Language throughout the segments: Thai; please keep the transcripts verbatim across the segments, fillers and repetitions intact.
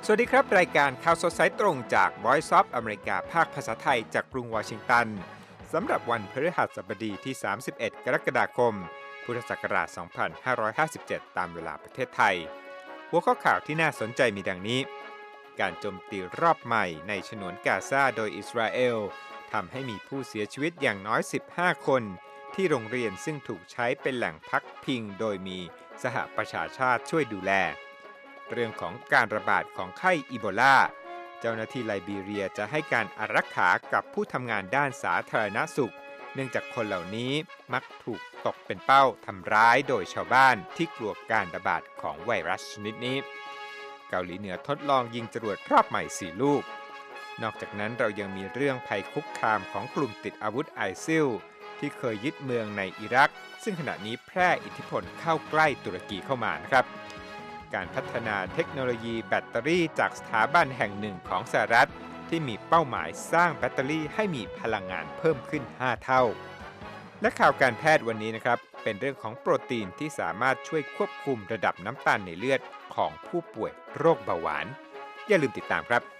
วัสดีครับรายการข่าวสดสายตรงจาก Voice of America ภาคภาษาไทยจากกรุงวอชิงตันสำหรับวันพฤหัสบดีที่สามสิบเอ็ดกรกฎาคมพุทธศักราชสองพันห้าร้อยห้าสิบเจ็ดตามเวลาประเทศไทยหัวข้อข่าวที่น่าสนใจมีดังนี้การโจมตีรอบใหม่ในฉนวนกาซาโดยอิสราเอลทำให้มีผู้เสียชีวิตอย่างน้อยสิบห้าคนที่โรงเรียนซึ่งถูกใช้เป็นแหล่งพักพิงโดยมีสหประชาชาติช่วยดูแลเรื่องของการระบาดของไข้อีโบลาเจ้าหน้าที่ไลบีเรียจะให้การอารักขากับผู้ทำงานด้านสาธารณสุขเนื่องจากคนเหล่านี้มักถูกตกเป็นเป้าทำร้ายโดยชาวบ้านที่กลัวการระบาดของไวรัสชนิดนี้เกาหลีเหนือทดลองยิงจรวดรอบใหม่สี่ลูกนอกจากนั้นเรายังมีเรื่องภัยคุกคามของกลุ่มติดอาวุธไอซิลที่เคยยึดเมืองในอิรักซึ่งขณะนี้แพร่อิทธิพลเข้าใกล้ตุรกีเข้ามานะครับการพัฒนาเทคโนโลยีแบตเตอรี่จากสถาบันแห่งหนึ่งของสหรัฐที่มีเป้าหมายสร้างแบตเตอรี่ให้มีพลังงานเพิ่มขึ้นห้าเท่าและข่าวการแพทย์วันนี้นะครับเป็นเรื่องของโปรตีนที่สามารถช่วยควบคุมระดับน้ำตาลในเลือดของผู้ป่วยโรคเบาหวานอย่าลืมติดตามครับ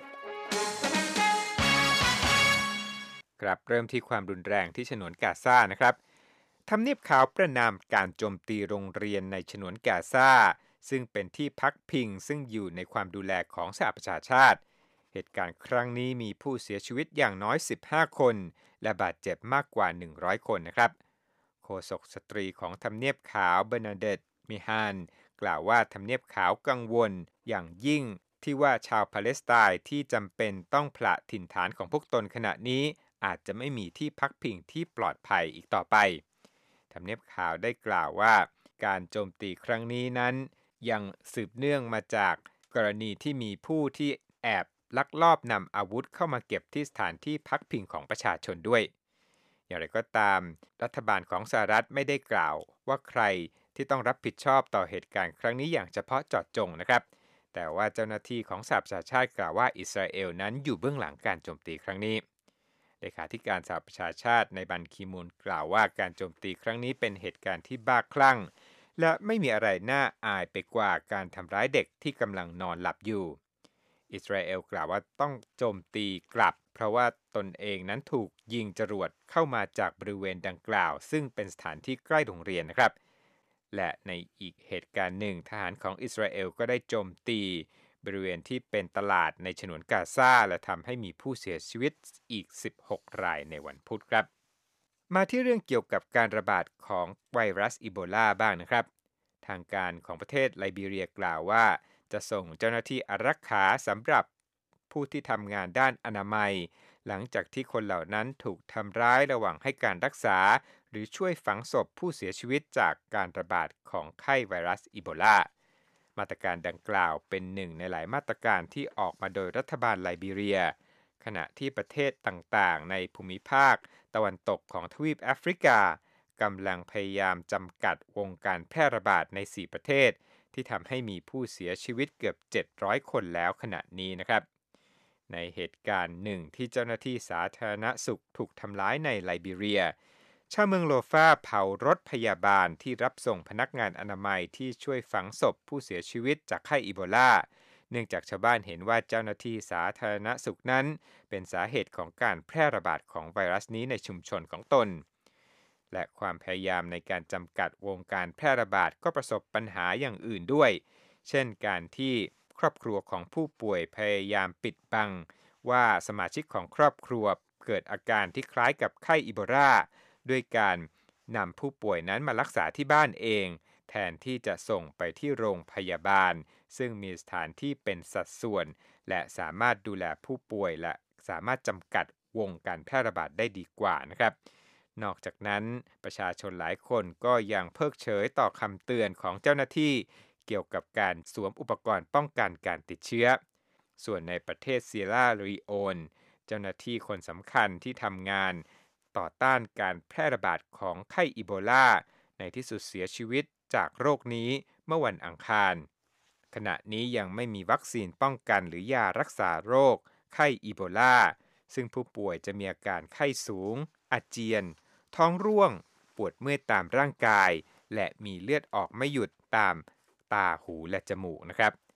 ครับเริ่มที่ความรุนแรงที่ฉนวนกาซานะครับทำเนียบขาวประณามการโจมตีโรงเรียนในฉนวนกาซาซึ่งเป็นที่พักพิงซึ่งอยู่ในความดูแลของสหประชาชาติเหตุการณ์ครั้งนี้มีผู้เสียชีวิตอย่างน้อยสิบห้าคนและบาดเจ็บมากกว่าหนึ่งร้อยคนนะครับโฆษกสตรีของทำเนียบขาวเบอร์นาเดตมิฮานกล่าวว่าทำเนียบขาวกังวลอย่างยิ่งที่ว่าชาวปาเลสไตน์ที่จำเป็นต้องผละถิ่นฐานของพวกตนขณะนี้อาจจะไม่มีที่พักพิงที่ปลอดภัยอีกต่อไปทำเนียบขาวได้กล่าวว่าการโจมตีครั้งนี้นั้นยังสืบเนื่องมาจากกรณีที่มีผู้ที่แอบลักลอบนำอาวุธเข้ามาเก็บที่สถานที่พักพิงของประชาชนด้วยอย่างไรก็ตามรัฐบาลของสหรัฐไม่ได้กล่าวว่าใครที่ต้องรับผิดชอบต่อเหตุการณ์ครั้งนี้อย่างเฉพาะเจาะจงนะครับแต่ว่าเจ้าหน้าที่ของสหประชาชาติกล่าวว่าอิสราเอลนั้นอยู่เบื้องหลังการโจมตีครั้งนี้เลขาธิการสหประชาชาติในบันคีมูนกล่าวว่าการโจมตีครั้งนี้เป็นเหตุการณ์ที่บ้าคลั่งและไม่มีอะไรน่าอายไปกว่าการทำร้ายเด็กที่กำลังนอนหลับอยู่อิสราเอลกล่าวว่าต้องโจมตีกลับเพราะว่าตนเองนั้นถูกยิงจรวดเข้ามาจากบริเวณดังกล่าวซึ่งเป็นสถานที่ใกล้โรงเรียนนะครับและในอีกเหตุการณ์หนึ่งทหารของอิสราเอลก็ได้โจมตีบริเวณที่เป็นตลาดในฉนวนกาซาและทำให้มีผู้เสียชีวิตอีกสิบหกรายในวันพุธครับมาที่เรื่องเกี่ยวกับการระบาดของไวรัสอีโบลาบ้างนะครับทางการของประเทศไลบีเรียกล่าวว่าจะส่งเจ้าหน้าที่อารักขาสำหรับผู้ที่ทำงานด้านอนามัยหลังจากที่คนเหล่านั้นถูกทำร้ายระหว่างให้การรักษาหรือช่วยฝังศพผู้เสียชีวิตจากการระบาดของไข้ไวรัสอีโบลามาตรการดังกล่าวเป็นหนึ่งในหลายมาตรการที่ออกมาโดยรัฐบาลไลบีเรียขณะที่ประเทศต่างๆในภูมิภาคตะวันตกของทวีปแอฟริกากำลังพยายามจำกัดวงการแพร่ระบาดในสี่ประเทศที่ทำให้มีผู้เสียชีวิตเกือบเจ็ดร้อยคนแล้วขณะนี้นะครับในเหตุการณ์หนึ่งที่เจ้าหน้าที่สาธารณสุขถูกทำร้ายในไลบีเรียชาวเมืองโลฟาเผารถพยาบาลที่รับส่งพนักงานอนามัยที่ช่วยฝังศพผู้เสียชีวิตจากไข้อีโบลาเนื่องจากชาวบ้านเห็นว่าเจ้าหน้าที่สาธารณสุขนั้นเป็นสาเหตุของการแพร่ระบาดของไวรัสนี้ในชุมชนของตนและความพยายามในการจำกัดวงการแพร่ระบาดก็ประสบปัญหาอย่างอื่นด้วยเช่นการที่ครอบครัวของผู้ป่วยพยายามปิดบังว่าสมาชิกของครอบครัวเกิดอาการที่คล้ายกับไข้อีโบลาด้วยการนำผู้ป่วยนั้นมารักษาที่บ้านเองแทนที่จะส่งไปที่โรงพยาบาลซึ่งมีสถานที่เป็นสัดส่วนและสามารถดูแลผู้ป่วยและสามารถจำกัดวงการแพร่ระบาดได้ดีกว่านะครับนอกจากนั้นประชาชนหลายคนก็ยังเพิกเฉยต่อคำเตือนของเจ้าหน้าที่เกี่ยวกับการสวมอุปกรณ์ป้องกันการติดเชื้อส่วนในประเทศเซียร่าลีโอนเจ้าหน้าที่คนสำคัญที่ทำงานต่อต้านการแพร่ระบาดของไข้อีโบลาในที่สุดเสียชีวิตจากโรคนี้เมื่อวันอังคารขณะนี้ยังไม่มีวัคซีนป้องกันหรือยารักษาโรคไข้อีโบลาซึ่งผู้ป่วยจะมีอาการไข้สูงอาเจียนท้องร่วงปวดเมื่อยตามร่างกายและมีเลือดออกไม่หยุดตามตาหูและจมูกนะครับ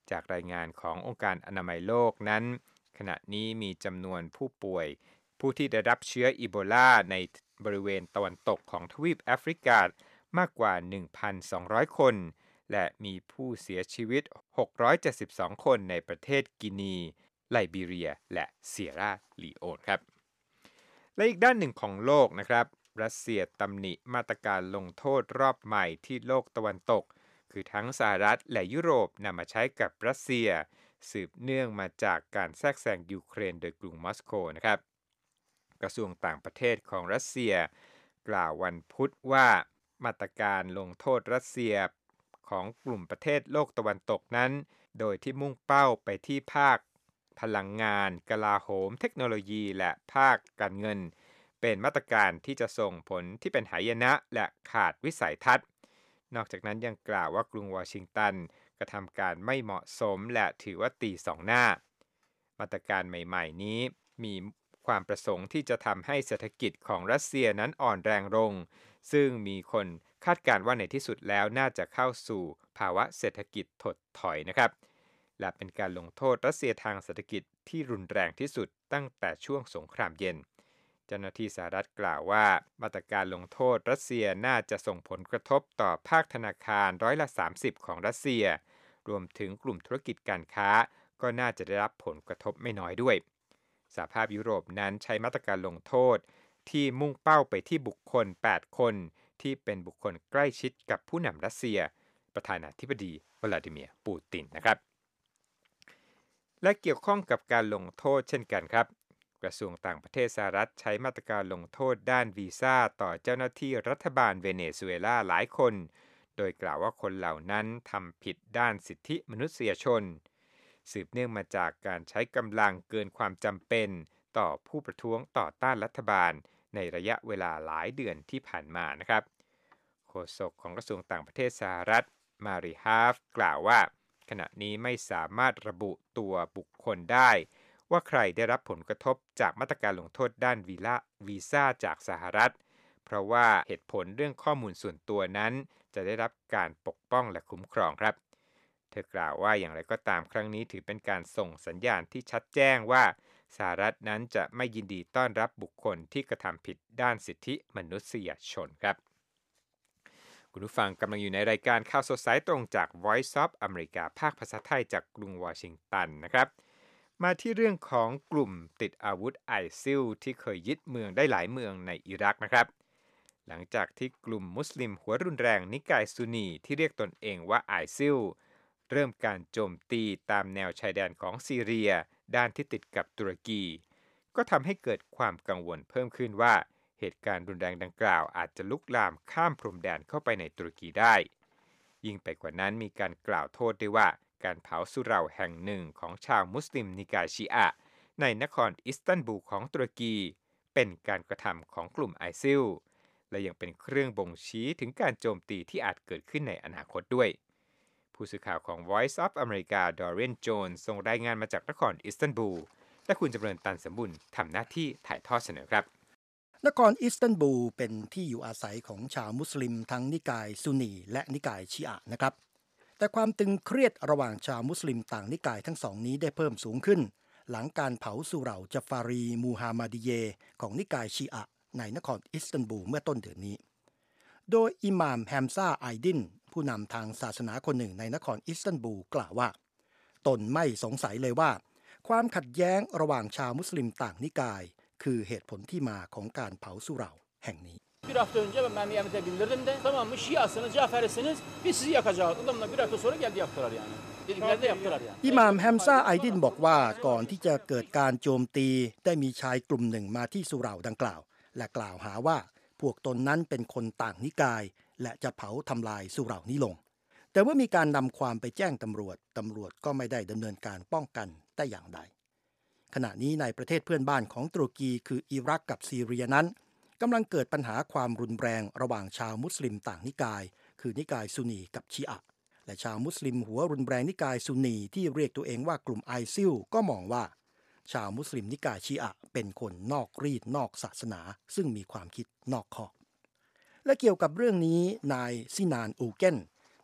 จากรายงานขององค์การอนามัยโลกนั้นขณะนี้มีจำนวนผู้ป่วยผู้ที่ได้รับเชื้ออีโบลาในบริเวณตะวันตกของทวีปแอฟริกามากกว่า หนึ่งพันสองร้อย คนและมีผู้เสียชีวิตหกร้อยเจ็ดสิบสองคนในประเทศกินีไลบีเรียและเซียราลีโอนครับและอีกด้านหนึ่งของโลกนะครับรัสเซียตำหนิมาตรการลงโทษรอบใหม่ที่โลกตะวันตกคือทั้งสหรัฐและยุโรปนำมาใช้กับรัสเซียสืบเนื่องมาจากการแทรกแซงยูเครนโดยกรุงมอสโกนะครับกระทรวงต่างประเทศของรัสเซียกล่าววันพุธว่ามาตรการลงโทษรัสเซียของกลุ่มประเทศโลกตะวันตกนั้นโดยที่มุ่งเป้าไปที่ภาคพลังงานกลาโหมเทคโนโลยีและภาคการเงินเป็นมาตรการที่จะส่งผลที่เป็นหายนะและขาดวิสัยทัศน์นอกจากนั้นยังกล่าวว่ากรุงวอชิงตันกระทำการไม่เหมาะสมและถือว่าตีสองหน้ามาตรการใหม่ๆนี้มีความประสงค์ที่จะทำให้เศรษฐกิจของรัสเซียนั้นอ่อนแรงลงซึ่งมีคนคาดการณ์ว่าในที่สุดแล้วน่าจะเข้าสู่ภาวะเศรษฐกิจถดถอยนะครับและเป็นการลงโทษรัสเซียทางเศรษฐกิจที่รุนแรงที่สุดตั้งแต่ช่วงสงครามเย็นเจ้าหน้าที่สหรัฐกล่าวว่ามาตรการลงโทษรัสเซียน่าจะส่งผลกระทบต่อภาคธนาคารร้อยละสามสิบของรัสเซียรวมถึงกลุ่มธุรกิจการค้าก็น่าจะได้รับผลกระทบไม่น้อยด้วยสหภาพยุโรปนั้นใช้มาตรการลงโทษที่มุ่งเป้าไปที่บุคคลแปดคนที่เป็นบุคคลใกล้ชิดกับผู้นำรัสเซียประธานาธิบดีวลาดิเมียร์ปูตินนะครับและเกี่ยวข้องกับการลงโทษเช่นกันครับกระทรวงต่างประเทศสหรัฐใช้มาตรการลงโทษด้านวีซ่าต่อเจ้าหน้าที่รัฐบาลเวเนซุเอลาหลายคนโดยกล่าวว่าคนเหล่านั้นทำผิดด้านสิทธิมนุษยชนสืบเนื่องมาจากการใช้กำลังเกินความจำเป็นต่อผู้ประท้วงต่อต้านรัฐบาลในระยะเวลาหลายเดือนที่ผ่านมานะครับโฆษกของกระทรวงต่างประเทศสหรัฐมารีฮาฟกล่าวว่าขณะนี้ไม่สามารถระบุตัวบุคคลได้ว่าใครได้รับผลกระทบจากมาตรการลงโทษด้านวีซ่าจากสหรัฐเพราะว่าเหตุผลเรื่องข้อมูลส่วนตัวนั้นจะได้รับการปกป้องและคุ้มครองครับเธอกล่าวว่าอย่างไรก็ตามครั้งนี้ถือเป็นการส่งสัญญาณที่ชัดแจ้งว่าสหรัฐนั้นจะไม่ยินดีต้อนรับบุคคลที่กระทำผิดด้านสิทธิมนุษยชนครับคุณผู้ฟังกำลังอยู่ในรายการข่าวสดสายตรงจาก Voice of America ภาคภาษาไทยจากกรุงวอชิงตันนะครับมาที่เรื่องของกลุ่มติดอาวุธไอซิลที่เคยยึดเมืองได้หลายเมืองในอิรักนะครับหลังจากที่กลุ่มมุสลิมหัวรุนแรงนิกายซุนนีที่เรียกตนเองว่าไอซิลเริ่มการโจมตีตามแนวชายแดนของซีเรียด้านที่ติดกับตุรกีก็ทำให้เกิดความกังวลเพิ่มขึ้นว่าเหตุการณ์รุนแรงดังกล่าวอาจจะลุกลามข้ามพรมแดนเข้าไปในตุรกีได้ยิ่งไปกว่านั้นมีการกล่าวโทษด้วยว่าการเผาสุเหร่าแห่งหนึ่งของชาวมุสลิมนิกายชีอะห์ในนครอิสตันบูลของตุรกีเป็นการกระทำของกลุ่มไอซิลและยังเป็นเครื่องบ่งชี้ถึงการโจมตีที่อาจเกิดขึ้นในอนาคตด้วยผู้สื่อข่าวของ Voice of America ดอเรน โจนส์ส่งรายงานมาจากนครอิสตันบูลและคุณจำเริญตันสมบุญทำหน้าที่ถ่ายทอดเสนอครับนครอิสตันบูลเป็นที่อยู่อาศัยของชาวมุสลิมทั้งนิกายซุนนีและนิกายชีอะห์นะครับแต่ความตึงเครียดระหว่างชาวมุสลิมต่างนิกายทั้งสองนี้ได้เพิ่มสูงขึ้นหลังการเผาสุเหร่าจัฟารีมูฮัมมัดีเยของนิกายชีอะห์ในนครอิสตันบูลเมื่อต้นเดือนนี้โดยอิหม่ามแฮมซาไอดินผู้นำทางศาสนาคนหนึ่งในนครอิสตันบูลกล่าวว่าตนไม่สงสัยเลยว่าความขัดแย้งระหว่างชาวมุสลิมต่างนิกายคือเหตุผลที่มาของการเผาสุเหร่าแห่งนี้ Bir hafta önce ben memlekete bildirdim de tamam mı Şiasınız, Caferisiniz biz sizi yakacağız. Adamlar bir hafta sonra geldi yaktılar yani. Dedikleri de yaktılar yani. อิหม่ามแฮมซาไอดินบอกว่าก่อนที่จะเกิดการโจมตีได้มีชายกลุ่มหนึ่งมาที่สุเหร่าดังกล่าวและกล่าวหาว่าพวกตนนั้นเป็นคนต่างนิกายและจะเผาทำลายสุเหร่านี้ลงแต่เมื่อมีการนำความไปแจ้งตำรวจตำรวจก็ไม่ได้ดำเนินการป้องกันแต่อย่างใดขณะนี้ในประเทศเพื่อนบ้านของตุรกีคืออิรักกับซีเรียนั้นกำลังเกิดปัญหาความรุนแรงระหว่างชาวมุสลิมต่างนิกายคือนิกายซุนนีกับชีอะห์และชาวมุสลิมหัวรุนแรงนิกายซุนนีที่เรียกตัวเองว่ากลุ่มไอซิลก็มองว่าชาวมุสลิมนิกายชีอะห์เป็นคนนอกรีดนอกศาสนาซึ่งมีความคิดนอกขอบและเกี่ยวกับเรื่องนี้นายซินานอูเกน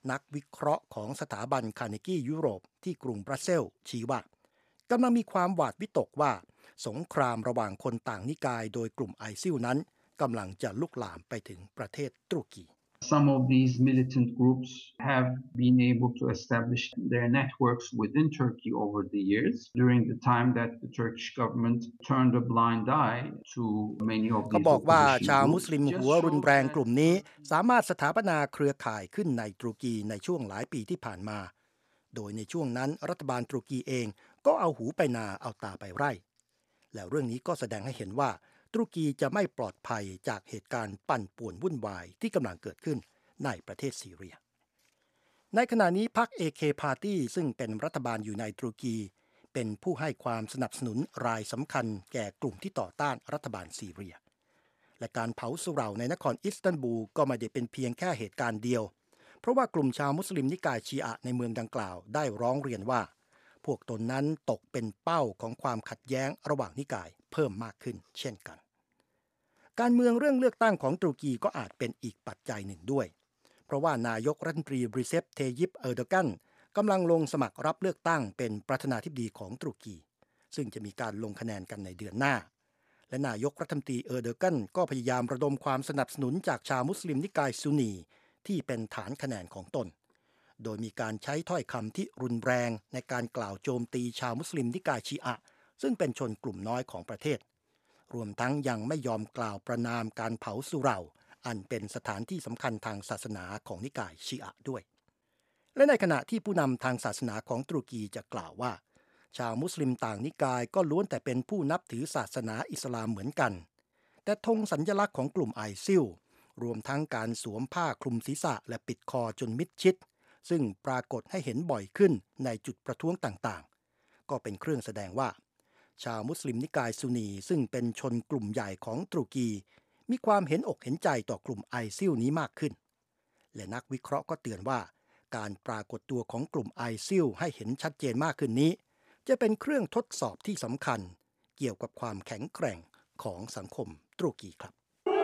นักวิเคราะห์ของสถาบันคาร์เนกียุโรปที่กรุงบรัสเซลส์ชี้ว่ากำลังมีความหวาดวิตกว่าสงครามระหว่างคนต่างนิกายโดยกลุ่มไอซิลนั้นกำลังจะลุกลามไปถึงประเทศตุรกี Some of these militant groups have been able to establish their networks within Turkey over the years during the time that the Turkish government turned a blind eye to many of these เขาบอกว่าชาวมุสลิม groups. หัวรุนแรงกลุ่มนี้สามารถสถาปนาเครือข่ายขึ้นในตุรกีในช่วงหลายปีที่ผ่านมาโดยในช่วงนั้นรัฐบาลตุรกีเองก็เอาหูไปนาเอาตาไปไร่แล้วเรื่องนี้ก็แสดงให้เห็นว่าตุรกีจะไม่ปลอดภัยจากเหตุการณ์ปั่นป่วนวุ่นวายที่กำลังเกิดขึ้นในประเทศซีเรียในขณะนี้พรรค เอ เค Party ซึ่งเป็นรัฐบาลอยู่ในตุรกีเป็นผู้ให้ความสนับสนุนรายสำคัญแก่กลุ่มที่ต่อต้านรัฐบาลซีเรียและการเผาสุเหร่าในนครอิสตันบูลก็ไม่ได้เป็นเพียงแค่เหตุการณ์เดียวเพราะว่ากลุ่มชาวมุสลิมนิกายชีอะห์ในเมืองดังกล่าวได้ร้องเรียนว่าพวกตนนั้นตกเป็นเป้าของความขัดแย้งระหว่างนิกายเพิ่มมากขึ้นเช่นกันการเมืองเรื่องเลือกตั้งของตุรกีก็อาจเป็นอีกปัจจัยหนึ่งด้วยเพราะว่านายกรัฐมนตรีรีเซป เทยิป เออร์โดกันกำลังลงสมัครรับเลือกตั้งเป็นประธานาธิบดีของตุรกีซึ่งจะมีการลงคะแนนกันในเดือนหน้าและนายกรัฐมนตรีเออร์โดกันก็พยายามระดมความสนับสนุนจากชาวมุสลิมนิกายซุนนีที่เป็นฐานคะแนนของตนโดยมีการใช้ถ้อยคำที่รุนแรงในการกล่าวโจมตีชาวมุสลิมนิกายชีอะห์ซึ่งเป็นชนกลุ่มน้อยของประเทศรวมทั้งยังไม่ยอมกล่าวประณามการเผาสุเหร่าอันเป็นสถานที่สำคัญทางศาสนาของนิกายชีอะห์ด้วยและในขณะที่ผู้นำทางศาสนาของตุรกีจะกล่าวว่าชาวมุสลิมต่างนิกายก็ล้วนแต่เป็นผู้นับถือศาสนาอิสลามเหมือนกันแต่ธงสัญลักษณ์ของกลุ่มไอซิลรวมทั้งการสวมผ้าคลุมศีรษะและปิดคอจนมิดชิดซึ่งปรากฏให้เห็นบ่อยขึ้นในจุดประท้วงต่างๆก็เป็นเครื่องแสดงว่าชาวมุสลิมนิกายซุนนีซึ่งเป็นชนกลุ่มใหญ่ของตุรกีมีความเห็นอกเห็นใจต่อกลุ่มไอซิลนี้มากขึ้นและนักวิเคราะห์ก็เตือนว่าการปรากฏตัวของกลุ่มไอซิลให้เห็นชัดเจนมากขึ้นนี้จะเป็นเครื่องทดสอบที่สำคัญเกี่ยวกับความแข็งแกร่งของสังคมตุรกีครับ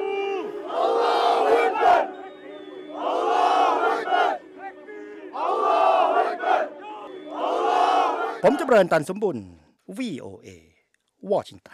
ผมจำเริญตันสมบุญ วี โอ เอ วอชิงตัน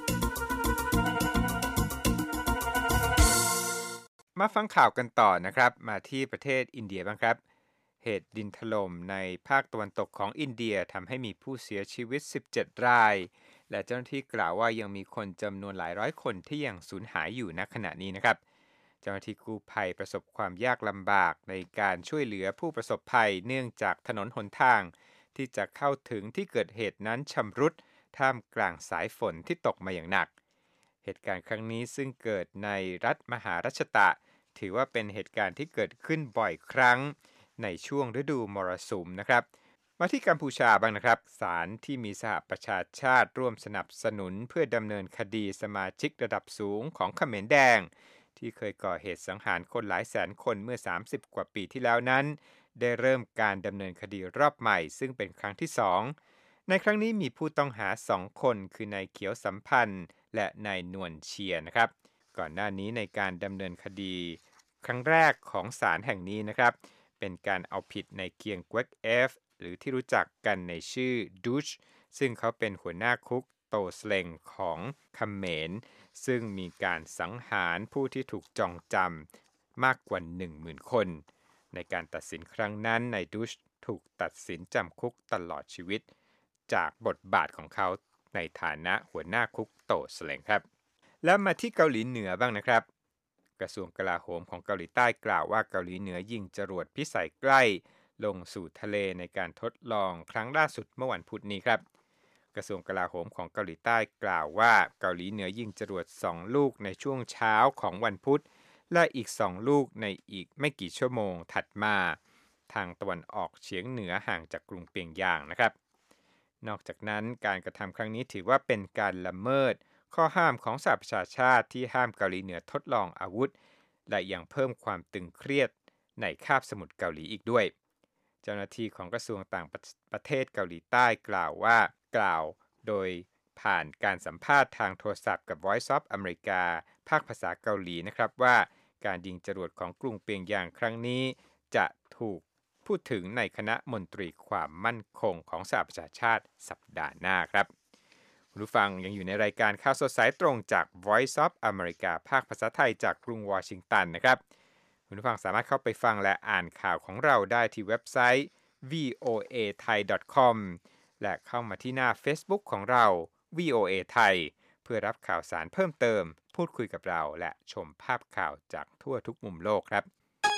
มาฟังข่าวกันต่อนะครับมาที่ประเทศอินเดียบ้างครับเหตุดินถล่มในภาคตะวันตกของอินเดียทำให้มีผู้เสียชีวิตสิบเจ็ดรายและเจ้าหน้าที่กล่าวว่ายังมีคนจำนวนหลายร้อยคนที่ยังสูญหายอยู่ณขณะนี้นะครับเจ้าหน้าที่กู้ภัยประสบความยากลำบากในการช่วยเหลือผู้ประสบภัยเนื่องจากถนนหนทางที่จะเข้าถึงที่เกิดเหตุนั้นชำรุดท่ามกลางสายฝนที่ตกมาอย่างหนักเหตุการณ์ครั้งนี้ซึ่งเกิดในรัฐมหาราชตะถือว่าเป็นเหตุการณ์ที่เกิดขึ้นบ่อยครั้งในช่วงฤดูมรสุมนะครับมาที่กัมพูชาบ้างนะครับศาลที่มีสหประชาชาติร่วมสนับสนุนเพื่อดำเนินคดีสมาชิกระดับสูงของเขมรแดงที่เคยก่อเหตุสังหารคนหลายแสนคนเมื่อสามสิบกว่าปีที่แล้วนั้นได้เริ่มการดำเนินคดีรอบใหม่ซึ่งเป็นครั้งที่สองในครั้งนี้มีผู้ต้องหาสองคนคือนายเขียวสัมพันธ์และนายนวลเชียร์นะครับก่อนหน้านี้ในการดำเนินคดีครั้งแรกของศาลแห่งนี้นะครับเป็นการเอาผิดในเกียงกวกเอฟหรือที่รู้จักกันในชื่อดูชซึ่งเขาเป็นหัวหน้าคุกโตสเลงของเขมรซึ่งมีการสังหารผู้ที่ถูกจองจำมากกว่า หนึ่งหมื่น คนในการตัดสินครั้งนั้นนายดูชถูกตัดสินจำคุกตลอดชีวิตจากบทบาทของเขาในฐานะหัวหน้าคุกโตสเลงครับแล้วมาที่เกาหลีเหนือบ้างนะครับกระทรวงกลาโหมของเกาหลีใต้กล่าวว่าเกาหลีเหนือยิงจรวดพิสัยใกล้ลงสู่ทะเลในการทดลองครั้งล่าสุดเมื่อวันพุธนี้ครับกระทรวงกลาโหมของเกาหลีใต้กล่าวว่าเกาหลีเหนือยิงจรวดสองลูกในช่วงเช้าของวันพุธและอีกสองลูกในอีกไม่กี่ชั่วโมงถัดมาทางตะวันออกเฉียงเหนือห่างจากกรุงเปียงยางนะครับนอกจากนั้นการกระทำครั้งนี้ถือว่าเป็นการละเมิดข้อห้ามของสหประชาชาติที่ห้ามเกาหลีเหนือทดลองอาวุธและยังเพิ่มความตึงเครียดในคาบสมุทรเกาหลีอีกด้วยเจ้าหน้าที่ของกระทรวงต่างประเทศเกาหลีใต้กล่าวว่ากล่าวโดยผ่านการสัมภาษณ์ทางโทรศัพท์กับ Voice of America ภาคภาษาเกาหลีนะครับว่าการยิงจรวดของกรุงเปียงยางครั้งนี้จะถูกพูดถึงในคณะมนตรีความมั่นคงของสหประชาชาติสัปดาห์หน้าครับคุณผู้ฟังยังอยู่ในรายการข่าวสดสายตรงจาก Voice of America ภาคภาษาไทยจากกรุงวอชิงตันนะครับคุณผู้ฟังสามารถเข้าไปฟังและอ่านข่าวของเราได้ที่เว็บไซต์ ดับเบิลยู โอ เอ ไทย ดอท คอม และเข้ามาที่หน้า Facebook ของเรา วี โอ เอ ไทยเพื่อรับข่าวสารเพิ่มเติมพูดคุยกับเราและชมภาพข่าวจากทั่วทุกมุมโลกครับ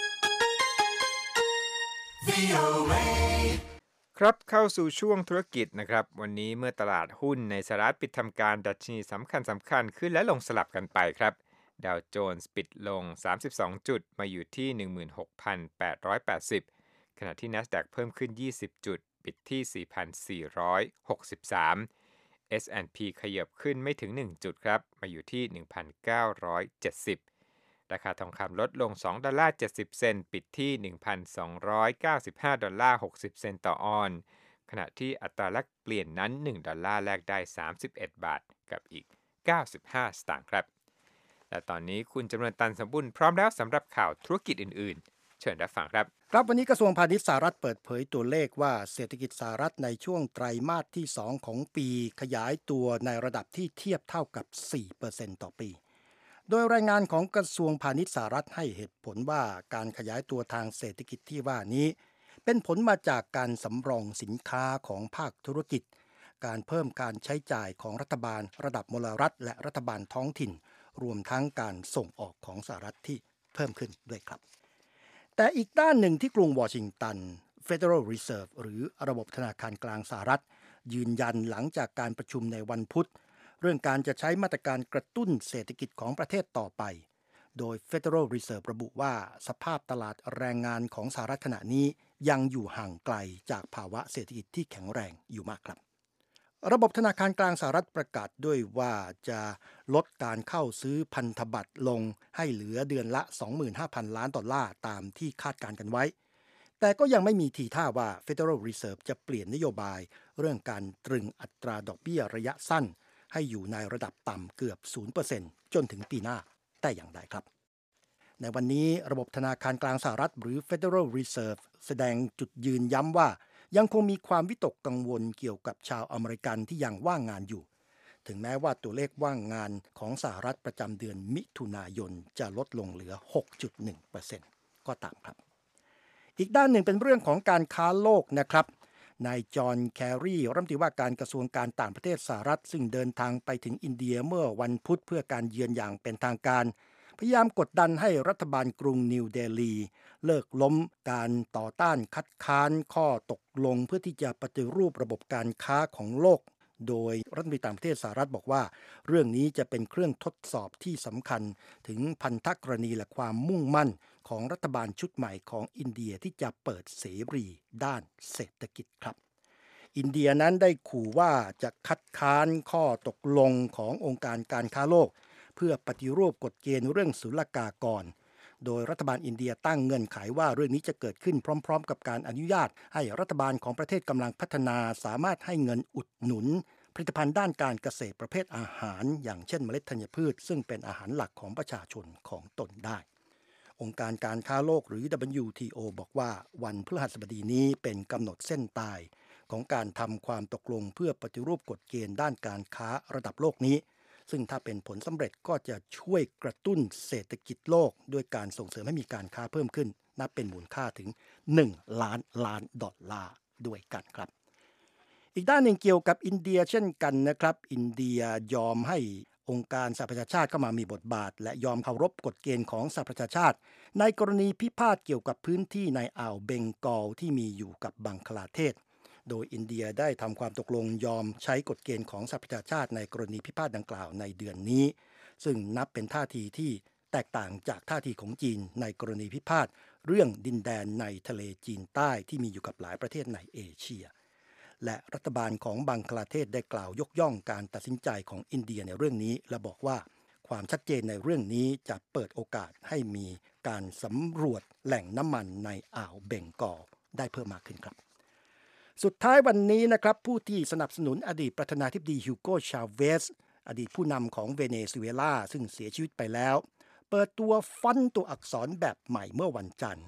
ครับเข้าสู่ช่วงธุรกิจนะครับวันนี้เมื่อตลาดหุ้นในสหรัฐปิดทำการดัชนีสำคัญสำคัญขึ้นและลงสลับกันไปครับดาวโจนส์ปิดลงสามสิบสองจุดมาอยู่ที่ หนึ่งหมื่นหกพันแปดร้อยแปดสิบ ขณะที่ NASDAQ เพิ่มขึ้นยี่สิบจุดปิดที่ สี่พันสี่ร้อยหกสิบสาม เอส แอนด์ พี ขยับขึ้นไม่ถึงหนึ่งจุดครับมาอยู่ที่ หนึ่งพันเก้าร้อยเจ็ดสิบ ราคาทองคำลดลงสองดอลลาร์เจ็ดสิบเซนต์ปิดที่ หนึ่งพันสองร้อยเก้าสิบห้าดอลลาร์หกสิบเซนต์ต่อออนซ์ขณะที่อัตราแลกเปลี่ยนนั้นหนึ่งดอลลาร์แลกได้สามสิบเอ็ดบาทกับอีกเก้าสิบห้าสตางค์ครับและตอนนี้คุณจำนวนตันสมบุญพร้อมแล้วสำหรับข่าวธุรกิจอื่นๆเชิญรับฟังครับครับวันนี้กระทรวงพาณิชย์สหรัฐเปิดเผยตัวเลขว่าเศรษฐกิจสหรัฐในช่วงไตรมาสที่สองของปีขยายตัวในระดับที่เทียบเท่ากับ สี่เปอร์เซ็นต์ ต่อปีโดยรายงานของกระทรวงพาณิชย์สหรัฐให้เหตุผลว่าการขยายตัวทางเศรษฐกิจที่ว่านี้เป็นผลมาจากการสำรองสินค้าของภาคธุรกิจการเพิ่มการใช้จ่ายของรัฐบาลระดับมลรัฐและรัฐบาลท้องถิ่นรวมทั้งการส่งออกของสหรัฐที่เพิ่มขึ้นด้วยครับแต่อีกด้านหนึ่งที่กรุงวอชิงตัน Federal Reserve หรือระบบธนาคารกลางสหรัฐยืนยันหลังจากการประชุมในวันพุธเรื่องการจะใช้มาตรการกระตุ้นเศรษฐกิจของประเทศต่อไปโดย Federal Reserve ระบุว่าสภาพตลาดแรงงานของสหรัฐขณะนี้ยังอยู่ห่างไกลจากภาวะเศรษฐกิจที่แข็งแรงอยู่มากครับระบบธนาคารกลางสหรัฐประกาศด้วยว่าจะลดการเข้าซื้อพันธบัตรลงให้เหลือเดือนละ สองหมื่นห้าพัน ล้านดอลลาร์ตามที่คาดการณ์กันไว้แต่ก็ยังไม่มีทีท่าว่า Federal Reserve จะเปลี่ยนนโยบายเรื่องการตรึงอัตราดอกเบี้ยระยะสั้นให้อยู่ในระดับต่ำเกือบ ศูนย์เปอร์เซ็นต์ จนถึงปีหน้าแต่อย่างใดครับในวันนี้ระบบธนาคารกลางสหรัฐหรือ Federal Reserve แสดงจุดยืนย้ำว่ายังคงมีความวิตกกังวลเกี่ยวกับชาวอเมริกันที่ยังว่างงานอยู่ถึงแม้ว่าตัวเลขว่างงานของสหรัฐประจำเดือนมิถุนายนจะลดลงเหลือ หกจุดหนึ่งเปอร์เซ็นต์ ก็ตามครับอีกด้านหนึ่งเป็นเรื่องของการค้าโลกนะครับนายจอห์นแครีรัฐมนตรีว่าการกระทรวงการต่างประเทศสหรัฐซึ่งเดินทางไปถึงอินเดียเมื่อวันพุธเพื่อการเยือนอย่างเป็นทางการพยายามกดดันให้รัฐบาลกรุงนิวเดลีเลิกล้มการต่อต้านคัดค้านข้อตกลงเพื่อที่จะปฏิรูประบบการค้าของโลกโดยรัฐมนตรีต่างประเทศสหรัฐบอกว่าเรื่องนี้จะเป็นเครื่องทดสอบที่สำคัญถึงพันธกรณีและความมุ่งมั่นของรัฐบาลชุดใหม่ของอินเดียที่จะเปิดเสรีด้านเศรษฐกิจครับอินเดียนั้นได้ขู่ว่าจะคัดค้านข้อตกลงขององค์การการค้าโลกเพื่อปฏิรูปกฎเกณฑ์เรื่องศุลกากรโดยรัฐบาลอินเดียตั้งเงื่อนไขว่าเรื่องนี้จะเกิดขึ้นพร้อมๆกับการอนุญาตให้รัฐบาลของประเทศกำลังพัฒนาสามารถให้เงินอุดหนุนผลิตภัณฑ์ด้านการเกษตรประเภทอาหารอย่างเช่นเมล็ดธัญพืชซึ่งเป็นอาหารหลักของประชาชนของตนได้องค์การการค้าโลกหรือ ดับเบิลยู ที โอ บอกว่าวันพฤหัสบดีนี้เป็นกำหนดเส้นตายของการทำความตกลงเพื่อปฏิรูปกฎเกณฑ์ด้านการค้าระดับโลกนี้ซึ่งถ้าเป็นผลสำเร็จก็จะช่วยกระตุ้นเศรษฐกิจโลกด้วยการส่งเสริมให้มีการค้าเพิ่มขึ้นนับเป็นมูลค่าถึงหนึ่งล้านล้านดอลลาร์ด้วยกันครับอีกด้านหนึ่งเกี่ยวกับอินเดียเช่นกันนะครับอินเดียยอมให้องค์การสหประชาชาติเข้ามามีบทบาทและยอมเคารพกฎเกณฑ์ของสหประชาชาติในกรณีพิพาทเกี่ยวกับพื้นที่ในอ่าวเบงกอลที่มีอยู่กับบังคลาเทศโดยอินเดียได้ทำความตกลงยอมใช้กฎเกณฑ์ของสหประชาชาติในกรณีพิพาทดังกล่าวในเดือนนี้ซึ่งนับเป็นท่าทีที่แตกต่างจากท่าทีของจีนในกรณีพิพาทเรื่องดินแดนในทะเลจีนใต้ที่มีอยู่กับหลายประเทศในเอเชียและรัฐบาลของบังคลาเทศได้กล่าวยกย่องการตัดสินใจของอินเดียในเรื่องนี้และบอกว่าความชัดเจนในเรื่องนี้จะเปิดโอกาสให้มีการสำรวจแหล่งน้ำมันในอ่าวเบงกอลได้เพิ่มมากขึ้นครับสุดท้ายวันนี้นะครับผู้ที่สนับสนุนอดีตประธานาธิบดีฮิวโกชาเวสอดีตผู้นำของเวเนซุเอลาซึ่งเสียชีวิตไปแล้วเปิดตัวฟอนต์ตัวอักษรแบบใหม่เมื่อวันจันทร์เพื่อ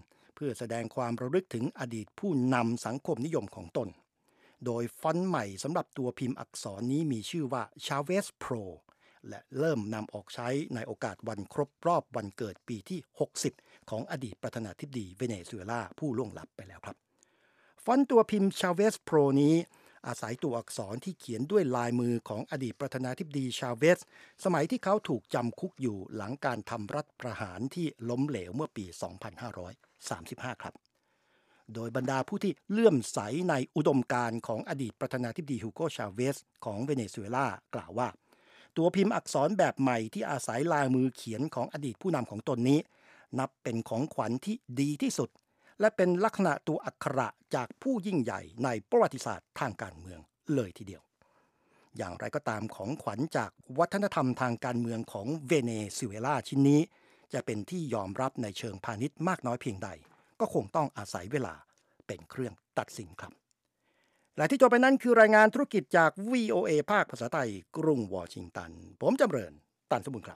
พื่อแสดงความระลึกถึงอดีตผู้นำสังคมนิยมของตนโดยฟอนต์ใหม่สำหรับตัวพิมพ์อักษรนี้มีชื่อว่า Chavez Pro และเริ่มนำออกใช้ในโอกาสวันครบรอบวันเกิดปีที่หกสิบของอดีตประธานาธิบดีเวเนซุเอลาผู้ล่วงลับไปแล้วครับฟอนต์ตัวพิมพ์ Chavez Pro นี้อาศัยตัวอักษรที่เขียนด้วยลายมือของอดีตประธานาธิบดีชาเวซสมัยที่เขาถูกจำคุกอยู่หลังการทำรัฐประหารที่ล้มเหลวเมื่อปี สองพันห้าร้อยสามสิบห้า ครับโดยบรรดาผู้ที่เลื่อมใสในอุดมการณ์ของอดีตประธานาธิบดีฮูโกชาเวซของเวเนซุเอลากล่าวว่าตัวพิมพ์อักษรแบบใหม่ที่อาศัยลายมือเขียนของอดีตผู้นำของตนนี้นับเป็นของขวัญที่ดีที่สุดและเป็นลักษณะตัวอักขระจากผู้ยิ่งใหญ่ในประวัติศาสตร์ทางการเมืองเลยทีเดียวอย่างไรก็ตามของขวัญจากวัฒนธรรมทางการเมืองของเวเนซุเอลาชิ้นนี้จะเป็นที่ยอมรับในเชิงพาณิชย์มากน้อยเพียงใดก็คงต้องอาศัยเวลาเป็นเครื่องตัดสินครับและที่จบไปนั้นคือรายงานธุรกิจจาก วี โอ เอ ภาคภาษาไทยกรุงวอชิงตันผมจำเริญตันสมบูรณ์ครับ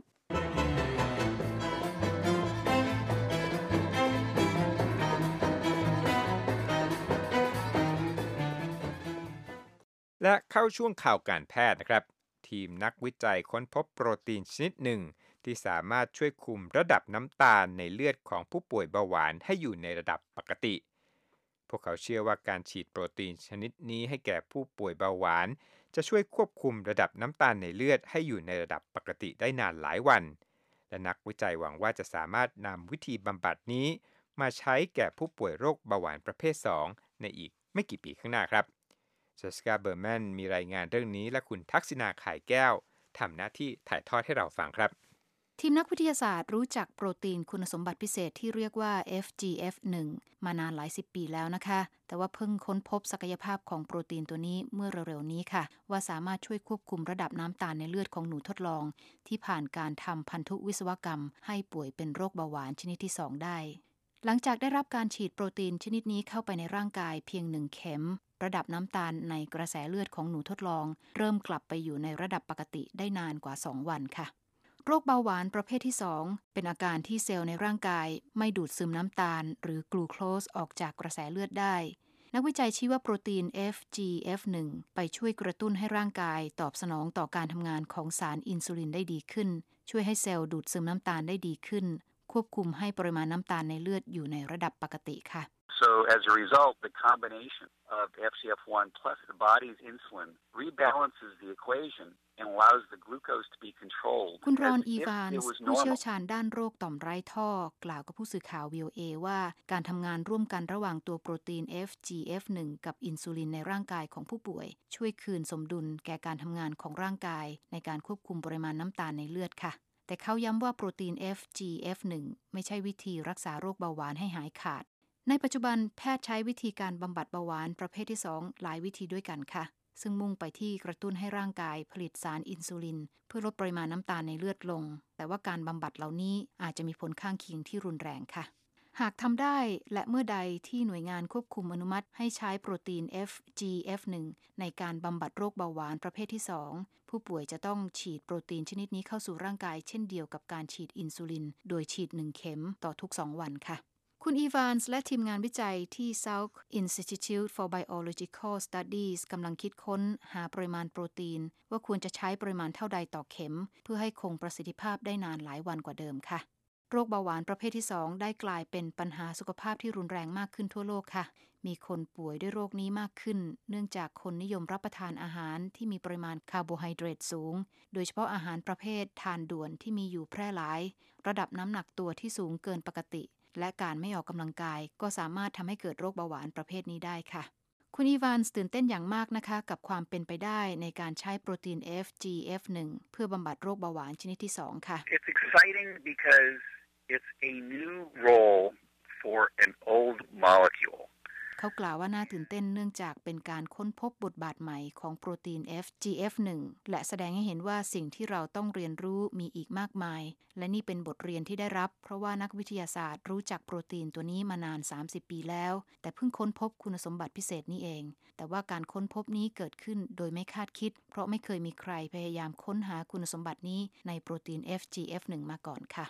และเข้าช่วงข่าวการแพทย์นะครับทีมนักวิจัยค้นพบโปรตีนชนิดหนึ่งที่สามารถช่วยคุมระดับน้ำตาลในเลือดของผู้ป่วยเบาหวานให้อยู่ในระดับปกติพวกเขาเชื่อว่าการฉีดโปรตีนชนิดนี้ให้แก่ผู้ป่วยเบาหวานจะช่วยควบคุมระดับน้ำตาลในเลือดให้อยู่ในระดับปกติได้นานหลายวันและนักวิจัยหวังว่าจะสามารถนำวิธีบำบัดนี้มาใช้แก่ผู้ป่วยโรคเบาหวานประเภทสองในอีกไม่กี่ปีข้างหน้าครับเจสสิก้า เบอร์แมนมีรายงานเรื่องนี้และคุณทักษิณา ข่ายแก้วทำหน้าที่ถ่ายทอดให้เราฟังครับทีมนักวิทยาศาสตร์รู้จักโปรตีนคุณสมบัติพิเศษที่เรียกว่า เอฟ จี เอฟ หนึ่ง มานานหลายสิบปีแล้วนะคะแต่ว่าเพิ่งค้นพบศักยภาพของโปรตีนตัวนี้เมื่อเร็วๆนี้ค่ะว่าสามารถช่วยควบคุมระดับน้ำตาลในเลือดของหนูทดลองที่ผ่านการทำพันธุวิศวกรรมให้ป่วยเป็นโรคเบาหวานชนิดที่สองได้หลังจากได้รับการฉีดโปรตีนชนิดนี้เข้าไปในร่างกายเพียงหนึ่งเข็มระดับน้ำตาลในกระแสเลือดของหนูทดลองเริ่มกลับไปอยู่ในระดับปกติได้นานกว่าสองวันค่ะโรคเบาหวานประเภทที่สองเป็นอาการที่เซลล์ในร่างกายไม่ดูดซึมน้ำตาลหรือกลูโคสออกจากกระแสเลือดได้นักวิจัยชี้ว่าโปรตีน เอฟ จี เอฟ หนึ่ง ไปช่วยกระตุ้นให้ร่างกายตอบสนองต่อการทำงานของสารอินซูลินได้ดีขึ้นช่วยให้เซลล์ดูดซึมน้ำตาลได้ดีขึ้นควบคุมให้ปริมาณน้ำตาลในเลือดอยู่ในระดับปกติค่ะ So as a result, the combination of เอฟ ซี เอฟ วัน plus the body's insulin rebalances the equation and allows the glucose to be controlled. คุณรอนอีวานส์ผู้เชี่ยวชาญด้านโรคต่อมไร้ท่อกล่าวกับผู้สื่อข่าว วี โอ เอ ว่าการทำงานร่วมกันระหว่างตัวโปรตีน เอฟ จี เอฟ หนึ่ง กับอินซูลินในร่างกายของผู้ป่วยช่วยคืนสมดุลแก่การทำงานของร่างกายในการควบคุมปริมาณน้ำตาลในเลือดค่ะแต่เขาย้ำว่าโปรตีน เอฟ จี เอฟ หนึ่ง ไม่ใช่วิธีรักษาโรคเบาหวานให้หายขาดในปัจจุบันแพทย์ใช้วิธีการบำบัดเบาหวานประเภทที่สองหลายวิธีด้วยกันค่ะซึ่งมุ่งไปที่กระตุ้นให้ร่างกายผลิตสารอินซูลินเพื่อลดปริมาณน้ำตาลในเลือดลงแต่ว่าการบำบัดเหล่านี้อาจจะมีผลข้างเคียงที่รุนแรงค่ะหากทำได้และเมื่อใดที่หน่วยงานควบคุมอนุมัติให้ใช้โปรตีน เอฟ จี เอฟ หนึ่ง ในการบำบัดโรคเบาหวานประเภทที่สองผู้ป่วยจะต้องฉีดโปรตีนชนิดนี้เข้าสู่ร่างกายเช่นเดียวกับการฉีดอินซูลินโดยฉีดหนึ่งเข็มต่อทุกสองวันค่ะคุณอีวานส์และทีมงานวิจัยที่ Salk Institute for Biological Studies กำลังคิดค้นหาปริมาณโปรตีนว่าควรจะใช้ปริมาณเท่าใดต่อเข็มเพื่อให้คงประสิทธิภาพได้นานหลายวันกว่าเดิมค่ะโรคเบาหวานประเภทที่สองได้กลายเป็นปัญหาสุขภาพที่รุนแรงมากขึ้นทั่วโลกค่ะมีคนป่วยด้วยโรคนี้มากขึ้นเนื่องจากคนนิยมรับประทานอาหารที่มีปริมาณคาร์โบไฮเดรตสูงโดยเฉพาะอาหารประเภททานด่วนที่มีอยู่แพร่หลายระดับน้ำหนักตัวที่สูงเกินปกติและการไม่ออกกำลังกายก็สามารถทำให้เกิดโรคเบาหวานประเภทนี้ได้ค่ะคุณอีวานส์ตื่นเต้นอย่างมากนะคะกับความเป็นไปได้ในการใช้โปรตีน เอฟ จี เอฟ หนึ่ง เพื่อบำบัดโรคเบาหวานชนิดที่สองค่ะ It's exciting because it's a new role for an old molecule เขากล่าวว่าน่าตื่นเต้นเนื่องจากเป็นการค้นพบบทบาทใหม่ของโปรตีน เอฟ จี เอฟ หนึ่ง และแสดงให้เห็นว่าสิ่งที่เราต้องเรียนรู้มีอีกมากมายและนี่เป็นบทเรียนที่ได้รับเพราะว่านักวิทยาศาสตร์รู้จักโปรตีนตัวนี้มานานสามสิบปีแล้วแต่เพิ่งค้นพบคุณสมบัติพิเศษนี้เองแต่ว่าการค้นพบนี้เกิดขึ้นโดยไม่คาดคิดเพราะไม่เคยมีใครพยายามค้นหาคุณสมบัตินี้ในโปรตีน เอฟ จี เอฟ หนึ่ง มาก่อนค่ะ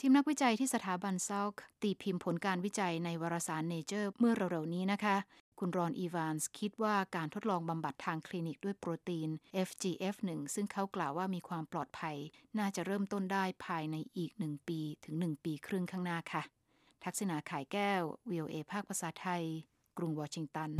ทีมนักวิจัยที่สถาบัน Salk ตีพิมพ์ผลการวิจัยในวารสาร Nature เมื่อเร็วๆนี้นะคะคุณรอนอีวานส์คิดว่าการทดลองบำบัดทางคลินิกด้วยโปรตีน เอฟ จี เอฟ หนึ่ง ซึ่งเขากล่าวว่ามีความปลอดภัยน่าจะเริ่มต้นได้ภายในอีกหนึ่งปีถึงหนึ่งปีครึ่งข้างหน้าค่ะทักษิณาข่ายแก้ว วี โอ เอ ภาคภาษาไทยกรุงวอชิงตัน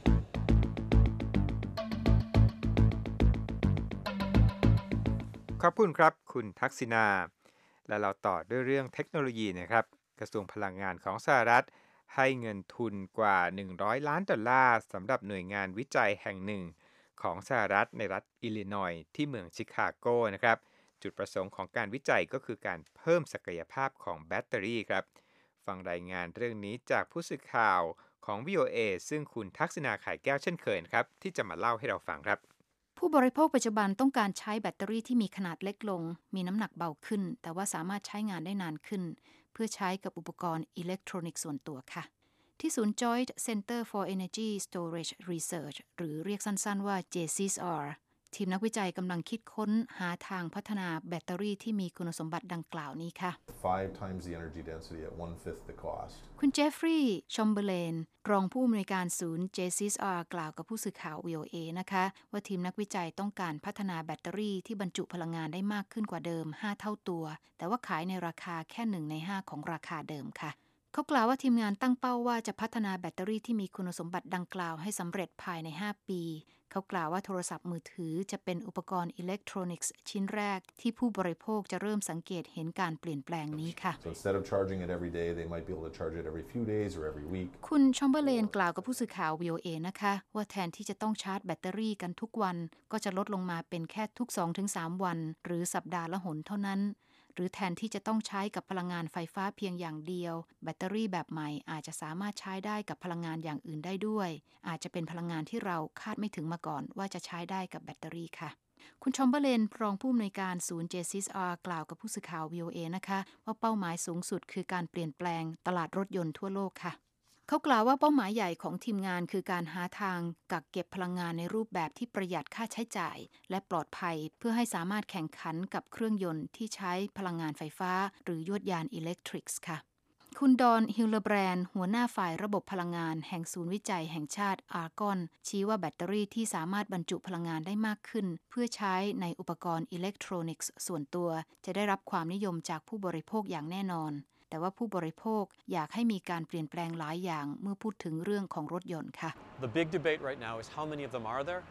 ขอบคุณครับคุณทักษิณาและเราต่อด้วยเรื่องเทคโนโลยีนะครับกระทรวงพลังงานของสหรัฐให้เงินทุนกว่าหนึ่งร้อยล้านดอลลาร์สำหรับหน่วยงานวิจัยแห่งหนึ่งของสหรัฐในรัฐอิลลินอยส์ที่เมืองชิคาโกนะครับจุดประสงค์ของการวิจัยก็คือการเพิ่มศักยภาพของแบตเตอรี่ครับฟังรายงานเรื่องนี้จากผู้สื่อข่าวของ วี โอ เอ ซึ่งคุณทักษิณาข่ายแก้วเช่นเคยครับที่จะมาเล่าให้เราฟังครับผู้บริโภคปัจจุบันต้องการใช้แบตเตอรี่ที่มีขนาดเล็กลงมีน้ำหนักเบาขึ้นแต่ว่าสามารถใช้งานได้นานขึ้นเพื่อใช้กับอุปกรณ์อิเล็กทรอนิกส์ส่วนตัวค่ะที่ศูนย์ Joint Center for Energy Storage Research หรือเรียกสั้นๆว่า เจ ซี อาร์ ทีมนักวิจัยกำลังคิดค้นหาทางพัฒนาแบตเตอรี่ที่มีคุณสมบัติดังกล่าวนี้ค่ะ five times the energy density at one fifth the cost คุณเจฟฟรีย์ชอมเบอร์เลนรองผู้อำนวยการศูนย์ เจ ซี อาร์ กล่าวกับผู้สื่อข่าว วี โอ เอ นะคะว่าทีมนักวิจัยต้องการพัฒนาแบตเตอรี่ที่บรรจุพลังงานได้มากขึ้นกว่าเดิมห้าเท่าตัวแต่ว่าขายในราคาแค่หนึ่งในห้าของราคาเดิมค่ะเขากล่าวว่าทีมงานตั้งเป้าว่าจะพัฒนาแบตเตอรี่ที่มีคุณสมบัติดังกล่าวให้สำเร็จภายในห้าปีเขากล่าวว่าโทรศัพท์มือถือจะเป็นอุปกรณ์อิเล็กทรอนิกส์ชิ้นแรกที่ผู้บริโภคจะเริ่มสังเกตเห็นการเปลี่ยนแปลงนี้ค่ะ So instead of charging it every day, they might be able to charge it every few days or every week. คุณชอมเบอร์เลนกล่าวกับผู้สื่อข่าว วี โอ เอ นะคะว่าแทนที่จะต้องชาร์จแบตเตอรี่กันทุกวันก็จะลดลงมาเป็นแค่ทุก สองถึงสาม วันหรือสัปดาห์ละหนเท่านั้นหรือแทนที่จะต้องใช้กับพลังงานไฟฟ้าเพียงอย่างเดียวแบตเตอรี่แบบใหม่อาจจะสามารถใช้ได้กับพลังงานอย่างอื่นได้ด้วยอาจจะเป็นพลังงานที่เราคาดไม่ถึงมาก่อนว่าจะใช้ได้กับแบตเตอรี่ค่ะคุณชอมเบอร์เลนรองผู้อำนวยการศูนย์ เจ ซี อาร์ กล่าวกับผู้สื่อข่าว วี โอ เอ นะคะว่าเป้าหมายสูงสุดคือการเปลี่ยนแปลงตลาดรถยนต์ทั่วโลกค่ะเขากล่าวว่าเป้าหมายใหญ่ของทีมงานคือการหาทางกักเก็บพลังงานในรูปแบบที่ประหยัดค่าใช้จ่ายและปลอดภัยเพื่อให้สามารถแข่งขันกับเครื่องยนต์ที่ใช้พลังงานไฟฟ้าหรือยวดยานอิเล็กทริกส์ค่ะคุณดอนฮิลเลอร์แบรนด์หัวหน้าฝ่ายระบบพลังงานแห่งศูนย์วิจัยแห่งชาติอาร์กอนชี้ว่าแบตเตอรี่ที่สามารถบรรจุพลังงานได้มากขึ้นเพื่อใช้ในอุปกรณ์อิเล็กทรอนิกส์ส่วนตัวจะได้รับความนิยมจากผู้บริโภคอย่างแน่นอนแต่ว่าผู้บริโภคอยากให้มีการเปลี่ยนแปลงหลายอย่างเมื่อพูดถึงเรื่องของรถยนต์ค่ะ The big debate right now is how many of them are there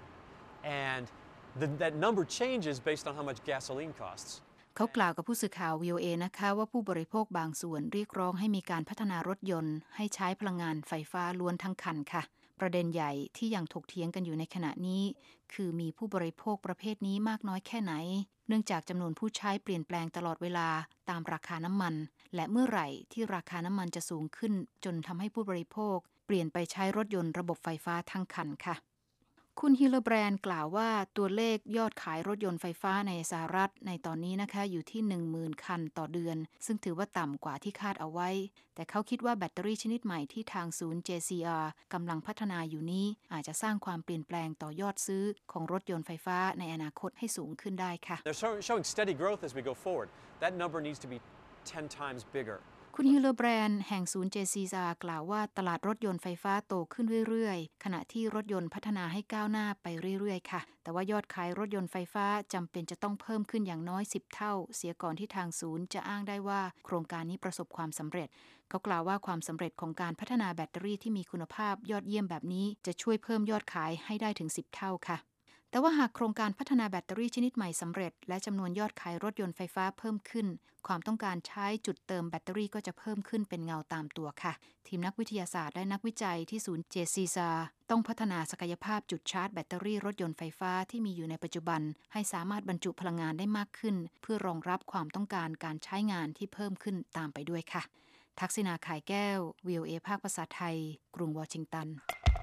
and the, that number changes based on how much gasoline costs เขากล่าวกับผู้สื่อข่าว วี โอ เอ นะคะว่าผู้บริโภคบางส่วนเรียกร้องให้มีการพัฒนารถยนต์ให้ใช้พลังงานไฟฟ้าล้วนทั้งคันค่ะประเด็นใหญ่ที่ยังถกเถียงกันอยู่ในขณะนี้คือมีผู้บริโภคประเภทนี้มากน้อยแค่ไหนเนื่องจากจำนวนผู้ใช้เปลี่ยนแปลงตลอดเวลาตามราคาน้ำมันและเมื่อไหร่ที่ราคาน้ำมันจะสูงขึ้นจนทำให้ผู้บริโภคเปลี่ยนไปใช้รถยนต์ระบบไฟฟ้าทั้งคันค่ะคุณฮิลเลอร์แบรนด์กล่าวว่าตัวเลขยอดขายรถยนต์ไฟฟ้าในสหรัฐในตอนนี้นะคะอยู่ที่ หนึ่งหมื่น คันต่อเดือนซึ่งถือว่าต่ำกว่าที่คาดเอาไว้แต่เขาคิดว่าแบตเตอรี่ชนิดใหม่ที่ทางศูนย์ เจ ซี อาร์ กำลังพัฒนาอยู่นี้อาจจะสร้างความเปลี่ยนแปลงต่อยอดซื้อของรถยนต์ไฟฟ้าในอนาคตให้สูงขึ้นได้ค่ะ They're showing steady growth as we go forward. That number needs to be ten times bigger. คุณฮิลเลอร์แบรนด์แห่งศูนย์ เจ ซี อาร์ กล่าวว่าตลาดรถยนต์ไฟฟ้าโตขึ้นเรื่อยๆขณะที่รถยนต์พัฒนาให้ก้าวหน้าไปเรื่อยๆค่ะแต่ว่ายอดขายรถยนต์ไฟฟ้าจำเป็นจะต้องเพิ่มขึ้นอย่างน้อยสิบเท่าเสียก่อนที่ทางศูนย์จะอ้างได้ว่าโครงการนี้ประสบความสำเร็จเขากล่าวว่าความสำเร็จของการพัฒนาแบตเตอรี่ที่มีคุณภาพยอดเยี่ยมแบบนี้จะช่วยเพิ่มยอดขายให้ได้ถึงสิบเท่าค่ะแต่ว่าหากโครงการพัฒนาแบตเตอรี่ชนิดใหม่สำเร็จและจำนวนยอดขายรถยนต์ไฟฟ้าเพิ่มขึ้นความต้องการใช้จุดเติมแบตเตอรี่ก็จะเพิ่มขึ้นเป็นเงาตามตัวค่ะทีมนักวิทยาศาสตร์และนักวิจัยที่ศูนย์ เจ ซี อาร์ ต้องพัฒนาศักยภาพจุดชาร์จแบตเตอรี่รถยนต์ไฟฟ้าที่มีอยู่ในปัจจุบันให้สามารถบรรจุพลังงานได้มากขึ้นเพื่อรองรับความต้องการการใช้งานที่เพิ่มขึ้นตามไปด้วยค่ะทักษิณาข่ายแก้ว วี โอ เอ ภาคภาษาไทยกรุงวอชิงตัน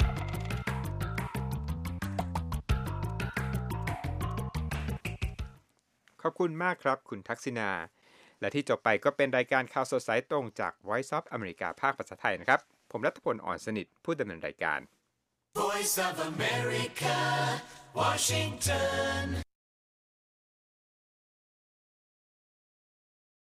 ขอบคุณมากครับคุณทักษิณาและที่จบไปก็เป็นรายการข่าวสดสายตรงจาก Voice of America ภาคภาษาไทยนะครับผมรัฐพล อ่อนสนิทผู้ดำเนินรายการ Voice of America Washington